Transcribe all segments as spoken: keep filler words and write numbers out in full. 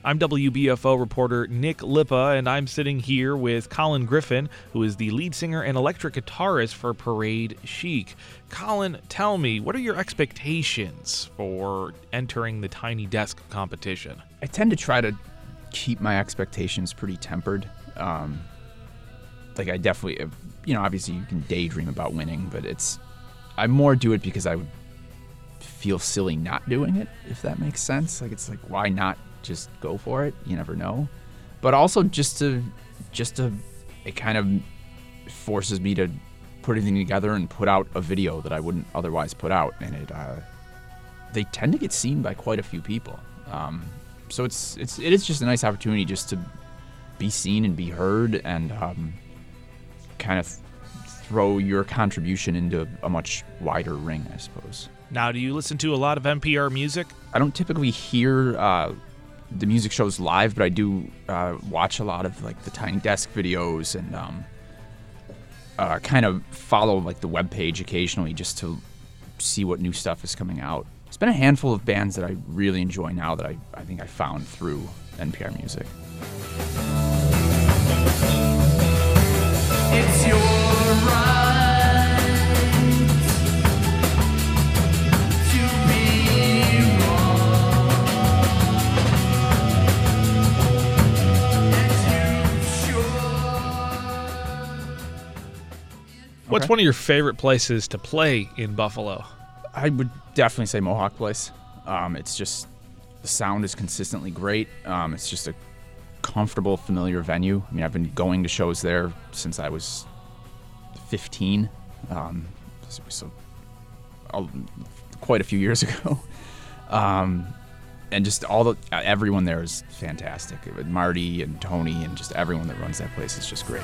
I'm W B F O reporter Nick Lippa, and I'm sitting here with Colin Griffin, who is the lead singer and electric guitarist for Parade Chic. Colin, tell me, what are your expectations for entering the Tiny Desk competition? I tend to try to keep my expectations pretty tempered. Um, like I definitely, you know, obviously you can daydream about winning, but it's, I more do it because I would feel silly not doing it, if that makes sense. Like, it's like, why not just go for it? You never know. But also just to, just to, it kind of forces me to put everything together and put out a video that I wouldn't otherwise put out. And it, uh, they tend to get seen by quite a few people. Um, so it's, it's, it is just a nice opportunity just to be seen and be heard and um, kind of throw your contribution into a much wider ring, I suppose. Now, do you listen to a lot of N P R music? I don't typically hear uh, the music shows live, but I do uh, watch a lot of like the Tiny Desk videos and um, uh, kind of follow like the webpage occasionally just to see what new stuff is coming out. It's been a handful of bands that I really enjoy now that I, I think I found through N P R Music. It's your right. What's Okay. one of your favorite places to play in Buffalo? I would definitely say Mohawk Place. Um, it's just, the sound is consistently great. Um, it's just a comfortable, familiar venue. I mean, I've been going to shows there since I was fifteen, um, so, so uh, quite a few years ago. Um, and just all the, uh, everyone there is fantastic. Marty and Tony and just everyone that runs that place is just great.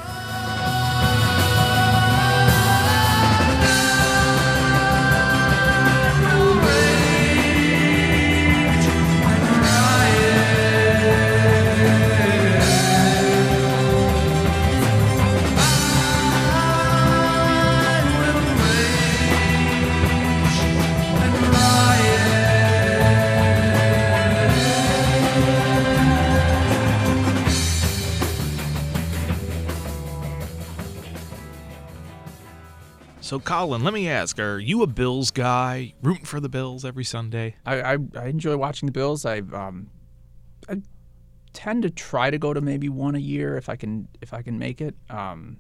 So, Colin, let me ask, are you a Bills guy, rooting for the Bills every Sunday? I, I, I enjoy watching the Bills. I um, I tend to try to go to maybe one a year if I can if I can make it. Um,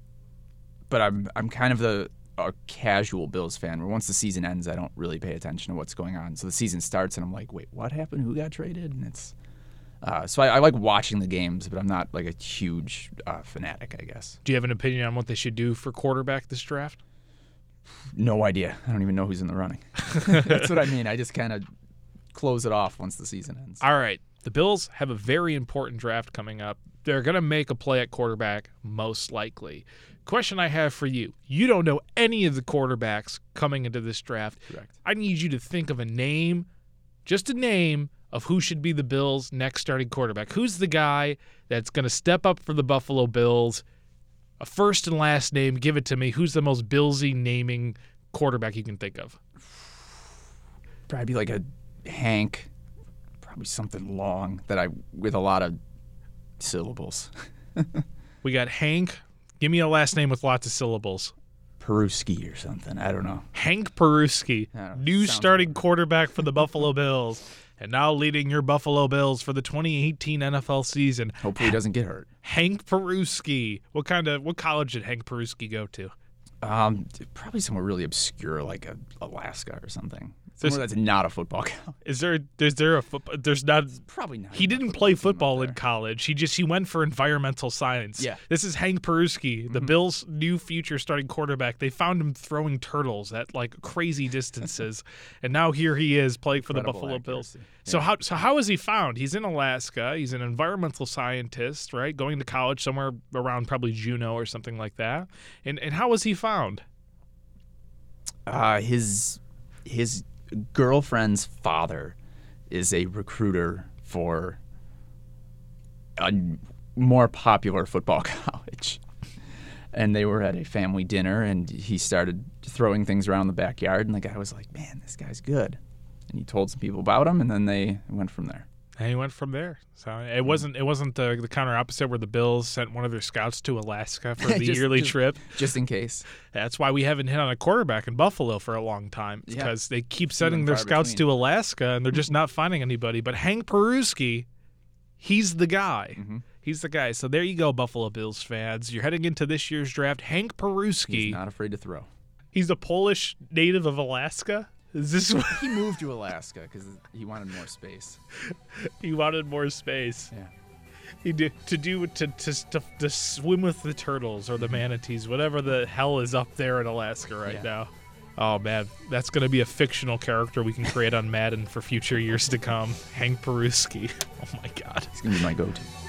but I'm I'm kind of the a casual Bills fan where once the season ends, I don't really pay attention to what's going on. So the season starts and I'm like, wait, what happened? Who got traded? And it's uh, so I, I like watching the games, but I'm not like a huge uh, fanatic, I guess. Do you have an opinion on what they should do for quarterback this draft? No idea. I don't even know who's in the running. That's what I mean. I just kind of close it off once the season ends. All right. The Bills have a very important draft coming up. They're going to make a play at quarterback, most likely. Question I have for you. You don't know any of the quarterbacks coming into this draft. Correct. I need you to think of a name, just a name, of who should be the Bills' next starting quarterback. Who's the guy that's going to step up for the Buffalo Bills? A first and last name, give it to me. Who's the most Billsy naming quarterback you can think of? Probably like a Hank, probably something long that I with a lot of syllables. We got Hank. Give me a last name with lots of syllables. Peruski or something. I don't know. Hank Peruski, I don't know. new Sounds starting about right. quarterback for the Buffalo Bills, and now leading your Buffalo Bills for the twenty eighteen N F L season. Hopefully he doesn't get hurt. Hank Peruski. What kind of what college did Hank Peruski go to? Um, probably somewhere really obscure like a, Alaska or something. There's- Somewhere that's not a football college. Is there is there a football? There's not. Probably not. He even a didn't play team football out in there. college. He just he went for environmental science. Yeah. This is Hank Peruski, the Bills' new future starting quarterback. They found him throwing turtles at like crazy distances, and now here he is playing for the Incredible Buffalo Bills. accuracy. So Yeah. how so how is he found? He's in Alaska. He's an environmental scientist, right? Going to college somewhere around probably Juneau or something like that. And and how was he found? Uh, his his girlfriend's father is a recruiter for a more popular football college. And they were at a family dinner, and he started throwing things around the backyard, and the guy was like, man, this guy's good. And he told some people about him, and then they went from there. And he went from there. So it wasn't it wasn't the, the counter opposite where the Bills sent one of their scouts to Alaska for the Just- yearly just- trip. Just in case. That's why we haven't hit on a quarterback in Buffalo for a long time. Yeah. Because they keep sending and their far scouts between. to Alaska and they're just not finding anybody. But Hank Peruski, he's the guy. Mhm. He's the guy. So there you go, Buffalo Bills fans. You're heading into this year's draft. Hank Peruski. He's not afraid to throw. He's a Polish native of Alaska. Is this what He moved to Alaska because he wanted more space. he wanted more space? Yeah. He did to do to, to to to swim with the turtles or the manatees, whatever the hell is up there in Alaska right Yeah. now. Oh man, that's gonna be a fictional character we can create on Madden for future years to come. Hank Peruski. Oh my god. He's gonna be my go-to.